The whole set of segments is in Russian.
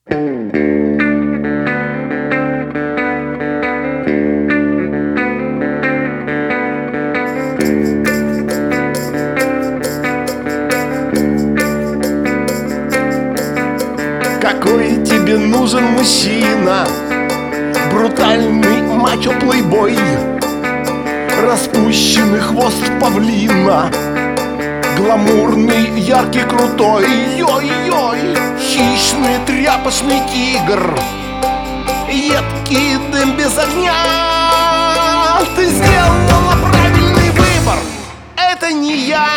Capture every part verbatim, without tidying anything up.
Какой тебе нужен мужчина? Брутальный мачо-плейбой, распущенный хвост павлина, гламурный, яркий, крутой, йой-йой, хищный, тряпочный тигр, едкий дым без огня. Ты сделала правильный выбор, это не я.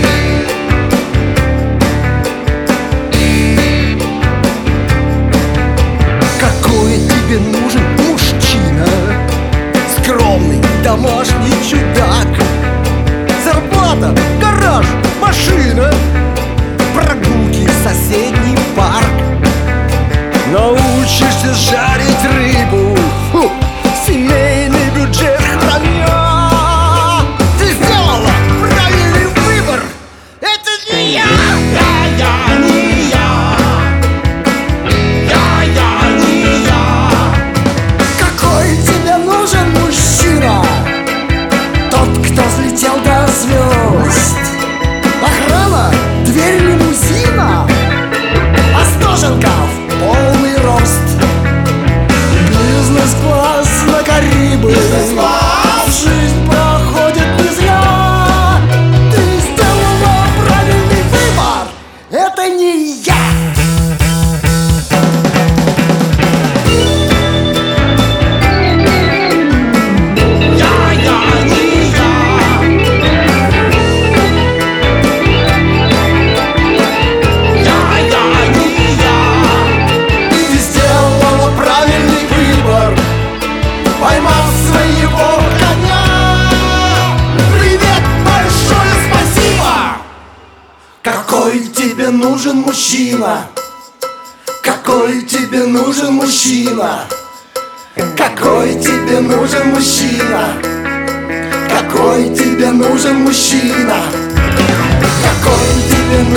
Какой тебе нужен мужчина? Скромный, домашний чудак. Зарплата, гараж, машина, прогулки в соседний парк. Научишься жарить рыбу, фу, семейный бюджет храня. Ты сделала правильный выбор, это не я. Я-я, не я. Я-я, не я. Какой тебе нужен мужчина? Тот, кто взлетел до звезд. Охрана, дверь лимузина, Остоженко в полный рост. Бизнес-класс на Карибы. Бизнес-класс. Жизнь проходит не зря. Ты сделала правильный выбор, это не я. Я-я, не я. Я-я, не я. Ты сделала правильный выбор, поймав своего коня. Привет, большое спасибо. Какой тебе нужен мужчина? Какой тебе нужен мужчина? Какой тебе нужен мужчина? Какой тебе нужен мужчина? Какой тебе нужен